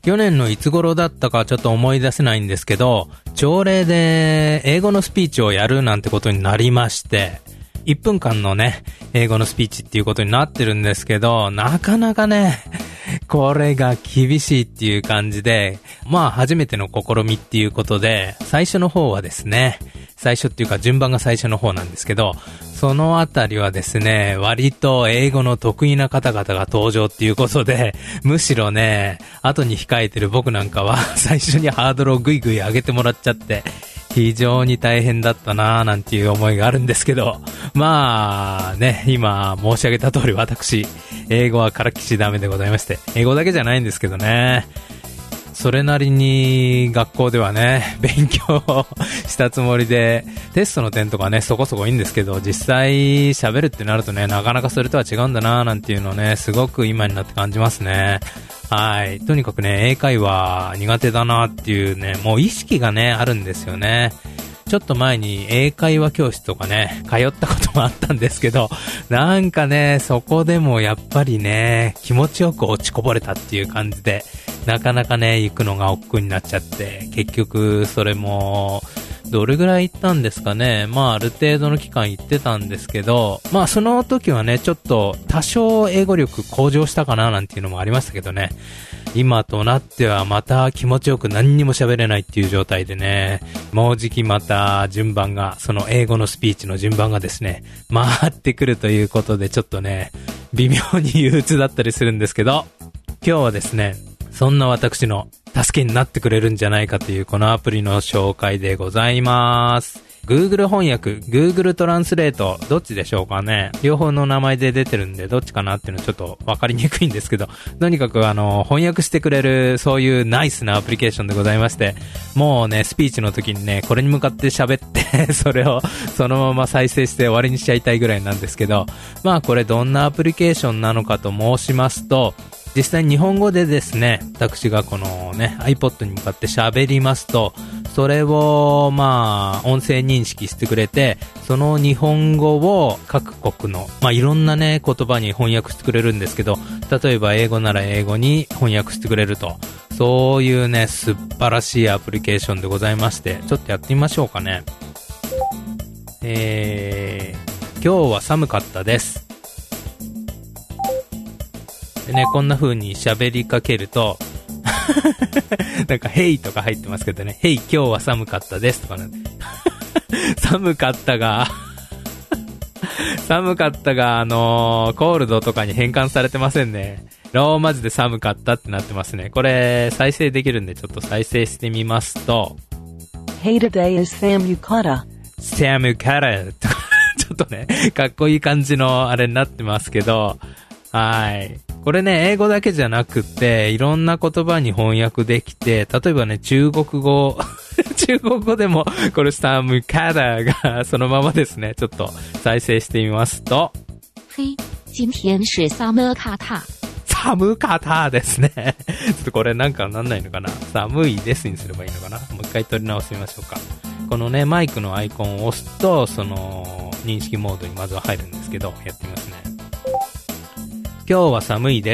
去年のいつ頃だったかちょっと思い出せないんですけど、朝礼で英語のスピーチをやるなんてことになりまして、1分間のね、英語のスピーチっていうことになってるんですけど、なかなかね、これが厳しいっていう感じで、まあ初めての試みっていうことで、最初の方はですね、最初っていうか順番が最初の方なんですけど、そのあたりはですね、割と英語の得意な方々が登場っていうことで、むしろね、後に控えてる僕なんかは最初にハードルをぐいぐい上げてもらっちゃって、非常に大変だったなぁなんていう思いがあるんですけど、まあね、今申し上げた通り私、英語はからきしダメでございまして、英語だけじゃないんですけどね、それなりに学校ではね、勉強したつもりで、テストの点とかね、そこそこいいんですけど、実際喋るってなるとね、なかなかそれとは違うんだなぁなんていうのをね、すごく今になって感じますね。はい。とにかくね、英会話苦手だなっていうね、もう意識がね、あるんですよね。ちょっと前に英会話教室とかね、通ったこともあったんですけど、なんかね、そこでもやっぱりね、気持ちよく落ちこぼれたっていう感じで、なかなかね、行くのが億劫になっちゃって、結局それも、どれぐらい行ったんですかね。まあある程度の期間行ってたんですけど、まあその時はね、ちょっと多少英語力向上したかななんていうのもありましたけどね。今となってはまた気持ちよく何にも喋れないっていう状態でね、もうじきまた順番が、その英語のスピーチの順番がですね、回ってくるということでちょっとね、微妙に憂鬱だったりするんですけど、今日はですね、そんな私の助けになってくれるんじゃないかというこのアプリの紹介でございます。Google 翻訳、Google トランスレート、どっちでしょうかね。両方の名前で出てるんで、どっちかなっていうのはちょっとわかりにくいんですけど、とにかく翻訳してくれる、そういうナイスなアプリケーションでございまして、もうね、スピーチの時にね、これに向かって喋ってそれをそのまま再生して終わりにしちゃいたいぐらいなんですけど、まあこれどんなアプリケーションなのかと申しますと、実際日本語でですね、私がこのね、iPod に向かって喋りますと、それをまあ音声認識してくれて、その日本語を各国のまあいろんなね言葉に翻訳してくれるんですけど、例えば英語なら英語に翻訳してくれると、そういうね素晴らしいアプリケーションでございまして、ちょっとやってみましょうかね。今日は寒かったです。でね、こんな風に喋りかけるとなんかヘイとか入ってますけどね、ヘイ今日は寒かったですとかね寒かったが寒かったがコールドとかに変換されてませんね。ローマ字で寒かったってなってますね。これ再生できるんでちょっと再生してみますと、 Hey, today is samukata とかちょっとねかっこいい感じのあれになってますけど、はい。これね、英語だけじゃなくて、いろんな言葉に翻訳できて、例えばね、中国語でも、これサムカダがそのままですね。ちょっと再生してみますと。 嘿、今天是サムカタ。 サムカタですね。ちょっとこれなんかなんないのかな。寒いですにすればいいのかな。もう一回取り直してみましょうか。このね、マイクのアイコンを押すと、その、認識モードにまずは入るんですけど、やってみますね。今日は寒いです。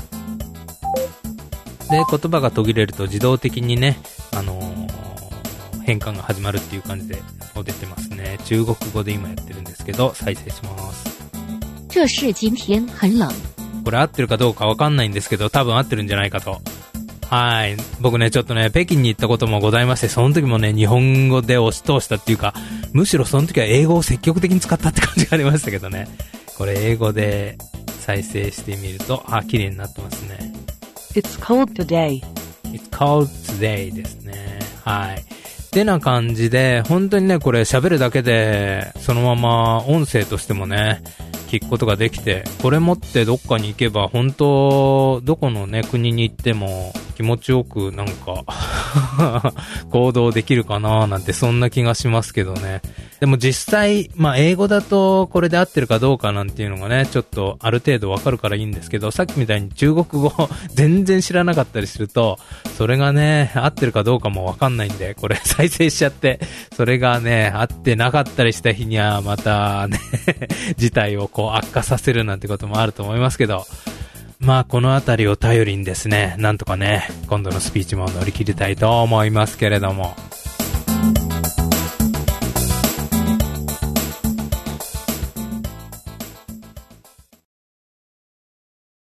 で、言葉が途切れると自動的にね、変換が始まるっていう感じで出てますね。中国語で今やってるんですけど、再生します。 这是今天很冷。 これ合ってるかどうかわかんないんですけど、多分合ってるんじゃないかと。はい。僕ね、ちょっとね、北京に行ったこともございまして、その時もね、日本語で押し通したっていうか、むしろその時は英語を積極的に使ったって感じがありましたけどね。これ英語で再生してみると、綺麗になってますね。 It's cold today. It's cold today ですね。はい。ってな感じで、本当にね、これ喋るだけで、そのまま音声としてもね、聞くことができて、これ持ってどっかに行けば、本当、どこのね、国に行っても気持ちよくなんか、行動できるかななんて、そんな気がしますけどね。でも実際、まあ英語だとこれで合ってるかどうかなんていうのがね、ちょっとある程度わかるからいいんですけど、さっきみたいに中国語全然知らなかったりすると、それがね、合ってるかどうかもわかんないんで、これ再生しちゃって、それがね、合ってなかったりした日にはまたね、事態をこう悪化させるなんてこともあると思いますけど、 まあこのあたりを頼りにですね、なんとかね、今度のスピーチも乗り切りたいと思いますけれども。